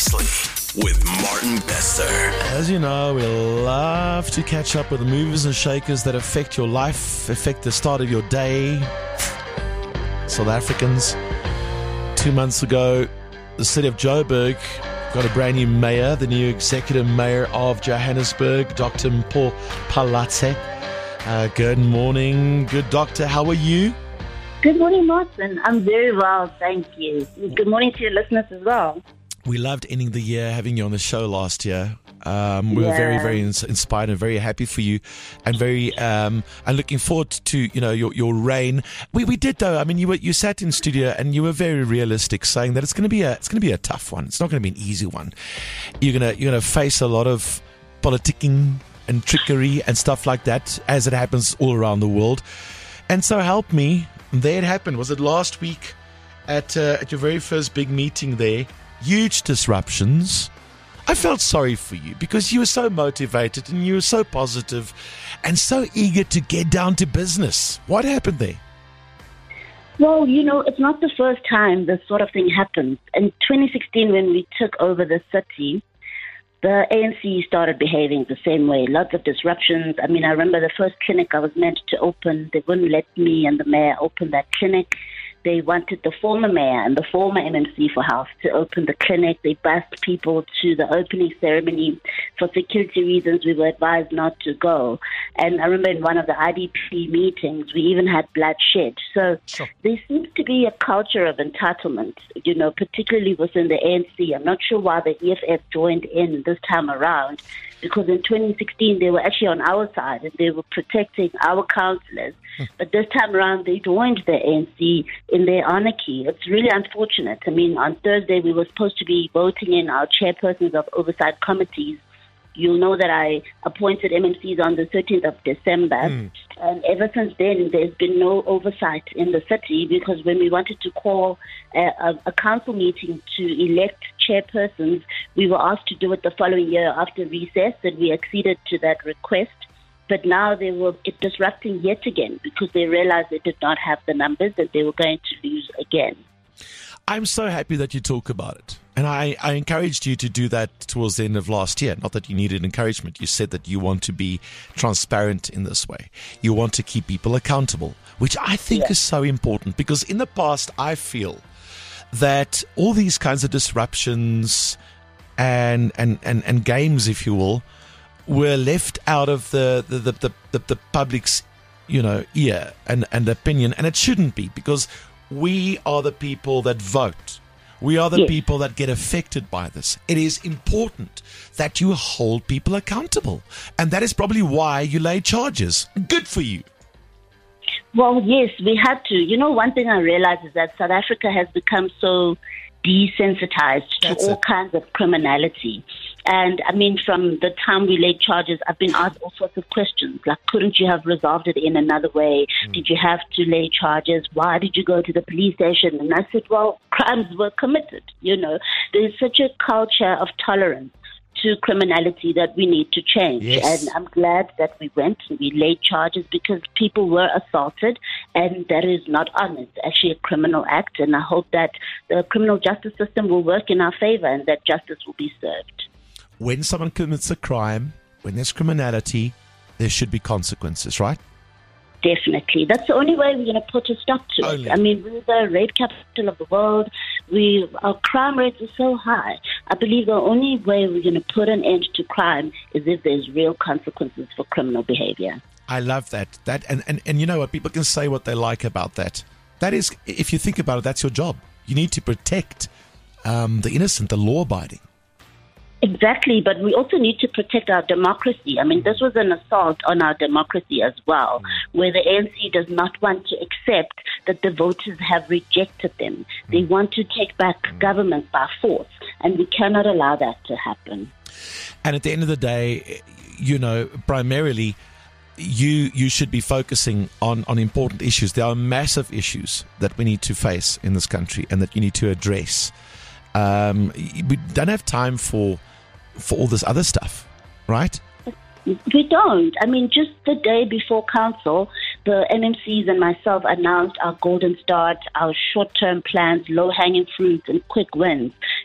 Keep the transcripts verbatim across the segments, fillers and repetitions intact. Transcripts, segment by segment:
Seriously, with Martin Bester. As you know, we love to catch up with the movers and shakers that affect your life, affect the start of your day. South Africans. Two months ago, the city of Joburg got a brand new mayor, the new executive mayor of Johannesburg, Doctor Mpho Phalatse. Uh, good morning, good doctor. How are you? Good morning, Martin. I'm very well, thank you. Good morning to your listeners as well. We loved ending the year, having you on the show last year. Um, we yeah. were very, very ins- inspired and very happy for you, and very um, and looking forward to you know your your reign. We we did though. I mean, you were you sat in studio and you were very realistic, saying that it's going to be a it's going to be a tough one. It's not going to be an easy one. You're gonna you're gonna face a lot of politicking and trickery and stuff like that, as it happens all around the world. And so help me. There it happened. Was it last week at uh, at your very first big meeting there? Huge disruptions. I felt sorry for you because you were so motivated and you were so positive and so eager to get down to business. What happened there? Well, you know, it's not the first time this sort of thing happens. In twenty sixteen, when we took over the city, the A N C started behaving the same way. Lots of disruptions. I mean, I remember the first clinic I was meant to open. They wouldn't let me and the mayor open that clinic. They wanted the former mayor and the former M M C for Health to open the clinic. They bused people to the opening ceremony. For security reasons, we were advised not to go. And I remember in one of the I D P meetings, we even had bloodshed. So Sure. there seems to be a culture of entitlement, you know, particularly within the A N C. I'm not sure why the E F F joined in this time around, because in twenty sixteen, they were actually on our side and they were protecting our councillors. But this time around, they joined the A N C in their anarchy. It's really unfortunate. I mean, on Thursday, we were supposed to be voting in our chairpersons of oversight committees. You'll know that I appointed M M Cs on the thirteenth of December. Mm. And ever since then, there's been no oversight in the city, because when we wanted to call a, a, a council meeting to elect chairpersons, we were asked to do it the following year after recess, and we acceded to that request. But now they were disrupting yet again because they realized they did not have the numbers and they were going to lose again. I'm so happy that you talk about it. And I, I encouraged you to do that towards the end of last year. Not that you needed encouragement. You said that you want to be transparent in this way. You want to keep people accountable, which I think yeah. is so important, because in the past, I feel that all these kinds of disruptions and and, and, and games, if you will, were left out of the the, the, the, the, the public's, you know, ear and, and opinion. And it shouldn't be, because we are the people that vote. We are the yes. people that get affected by this. It is important that you hold people accountable. And that is probably why you lay charges. Good for you. Well, yes, we had to. You know, one thing I realized is that South Africa has become so desensitized to That's all it. kinds of criminality. And I mean, from the time we laid charges, I've been asked all sorts of questions, like, couldn't you have resolved it in another way? Mm. Did you have to lay charges? Why did you go to the police station? And I said, well, crimes were committed. You know, there's such a culture of tolerance to criminality that we need to change. Yes. And I'm glad that we went and we laid charges, because people were assaulted, and that is not on. It's actually a criminal act. And I hope that the criminal justice system will work in our favor and that justice will be served. When someone commits a crime, when there's criminality, there should be consequences, right? Definitely. That's the only way we're going to put a stop to Only. it. I mean, we're the rape capital of the world. We Our crime rates are so high. I believe the only way we're going to put an end to crime is if there's real consequences for criminal behavior. I love that. That and, and, and you know what? People can say what they like about that. That is, if you think about it, that's your job. You need to protect um, the innocent, the law-abiding. Exactly, but we also need to protect our democracy. I mean, this was an assault on our democracy as well, where the A N C does not want to accept that the voters have rejected them. They want to take back government by force, and we cannot allow that to happen. And at the end of the day, you know, primarily, you you should be focusing on, on important issues. There are massive issues that we need to face in this country and that you need to address. Um, we don't have time for for all this other stuff, right? We don't. I mean, just the day before council, the M M Cs and myself announced our golden start, our short-term plans, low-hanging fruits, and quick wins.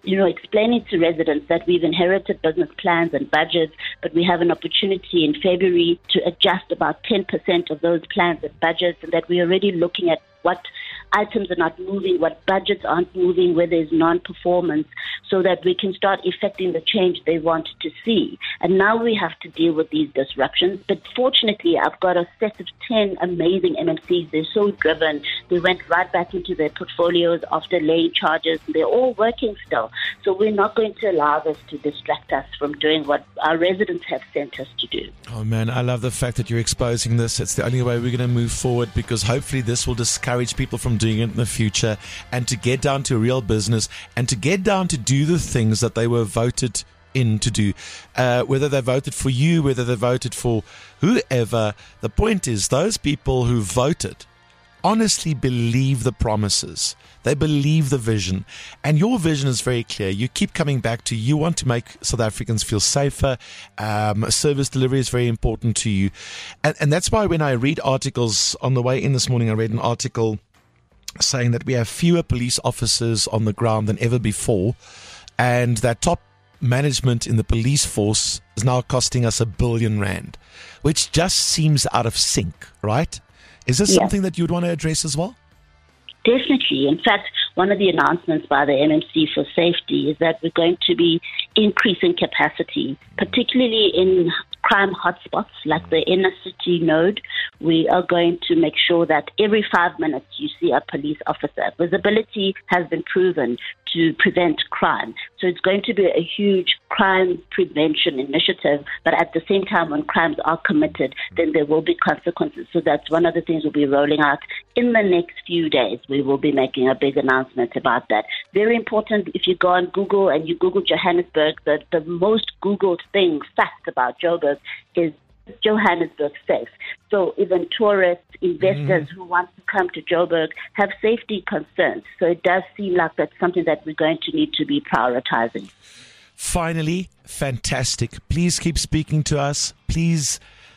you know, explaining to residents that we've inherited business plans and budgets, but we have an opportunity in February to adjust about ten percent of those plans and budgets, and that we're already looking at what items are not moving, what budgets aren't moving, where there's non-performance, so that we can start effecting the change they want to see. And now we have to deal with these disruptions. But fortunately, I've got a set of ten amazing M M Cs. They're so driven. They went right back into their portfolios after laying charges. They're all working still. So we're not going to allow this to distract us from doing what our residents have sent us to do. Oh, man, I love the fact that you're exposing this. It's the only way we're going to move forward, because hopefully this will discourage people from doing it in the future, and to get down to real business and to get down to do the things that they were voted in to do. Uh, whether they voted for you, whether they voted for whoever, the point is those people who voted honestly believe the promises. They believe the vision. And your vision is very clear. You keep coming back to, you want to make South Africans feel safer. Um, service delivery is very important to you. And, and that's why when I read articles, on the way in this morning, I read an article saying that we have fewer police officers on the ground than ever before, and that top management in the police force is now costing us a billion rand, which just seems out of sync, right? Is this yes. something that you'd want to address as well? Definitely. In fact, one of the announcements by the M M C for safety is that we're going to be increasing capacity, particularly in crime hotspots like the inner city node. We are going to make sure that every five minutes you see a police officer. Visibility has been proven to prevent crime. So it's going to be a huge crime prevention initiative, but at the same time, when crimes are committed, then there will be consequences. So that's one of the things we'll be rolling out in the next few days. We will be making a big announcement about that. Very important, if you go on Google and you Google Johannesburg, the, the most Googled thing, fact about Joburg is Johannesburg safe. So even tourists, investors mm. who want to come to Joburg have safety concerns. So it does seem like that's something that we're going to need to be prioritizing. Finally, fantastic. Please keep speaking to us. Please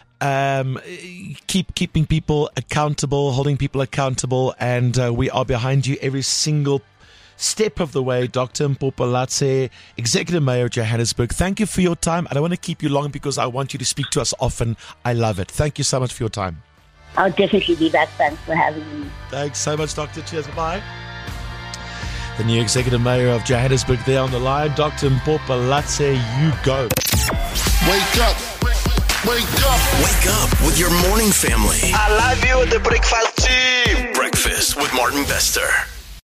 um, keep keeping people accountable, holding people accountable, and uh, we are behind you every single step of the way. Doctor Mpopalatse, Executive Mayor of Johannesburg, thank you for your time. I don't want to keep you long because I want you to speak to us often. I love it. Thank you so much for your time. I'll definitely be back. Thanks for having me. Thanks so much, Doctor. Cheers. Bye. The new Executive Mayor of Johannesburg there on the line, Doctor Mpopalatse, you go. Wake up. Wake up. Wake up with your morning family. I love you, the breakfast team. Breakfast with Martin Bester.